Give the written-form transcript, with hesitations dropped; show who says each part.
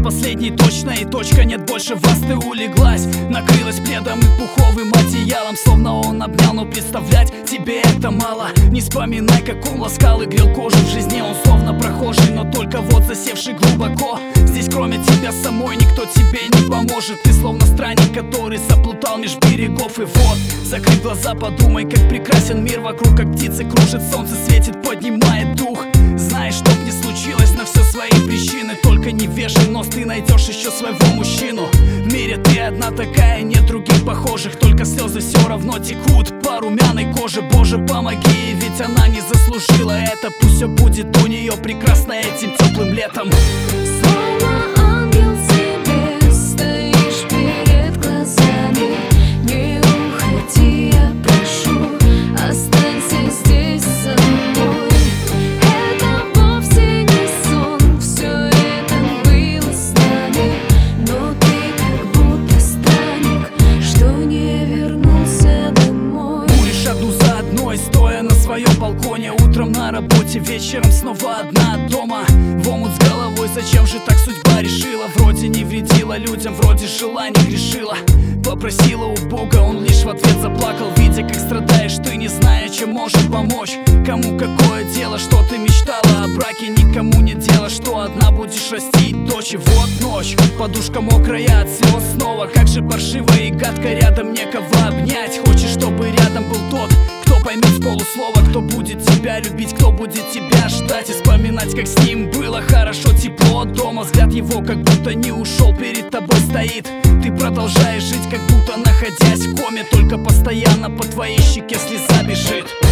Speaker 1: последней точно, и точка, нет больше вас. Ты улеглась, накрылась пледом и пуховым одеялом, словно он обнял, но представлять тебе это мало. Не вспоминай, как он ласкал и грел кожу. В жизни он словно прохожий, но только вот засевший глубоко. Здесь кроме тебя самой никто тебе не поможет. Ты словно странник, который заплутал меж берегов. И вот, закрыв глаза, подумай, как прекрасен мир вокруг. Как птицы кружит, солнце светит, поднимает дух. Знаешь, чтоб не случилось, на все свои причины. Только не вешай нос, ты найдешь еще своего мужчину. В мире ты одна такая, нет других похожих. Только слезы все равно текут по румяной коже. Боже, помоги, ведь она не заслужила это. Пусть все будет у нее прекрасно этим теплым летом.
Speaker 2: Словно ангел себе стоишь перед глазами. Не уходи, я прошу, останься здесь со мной. Это вовсе не сон, все это было с нами. Но ты как будто странник, что не вернулся домой.
Speaker 1: Будешь одну за одной, стоя на своем балконе. Утром на работе, вечером снова одна дома. В омут с головой, зачем же так судьба решила? Вроде не вредила людям, вроде жила, не грешила. Попросила у Бога, он лишь в ответ заплакал. Видя, как страдаешь ты, не зная, чем может помочь. Кому какое дело, что ты мечтала о браке? Никому не дело, что одна будешь растить дочь. И вот ночь, подушка мокрая от слез снова. Как же паршиво и гадко, рядом некого обнять. Хочешь, чтобы рядом был тот, кто поймет с полуслова, кто будет тебя любить, кто будет тебя ждать и вспоминать, как с ним было хорошо, тепло дома. Взгляд его как будто не ушел, перед тобой стоит. Ты продолжаешь жить, как будто находясь в коме. Только постоянно по твоей щеке слеза бежит.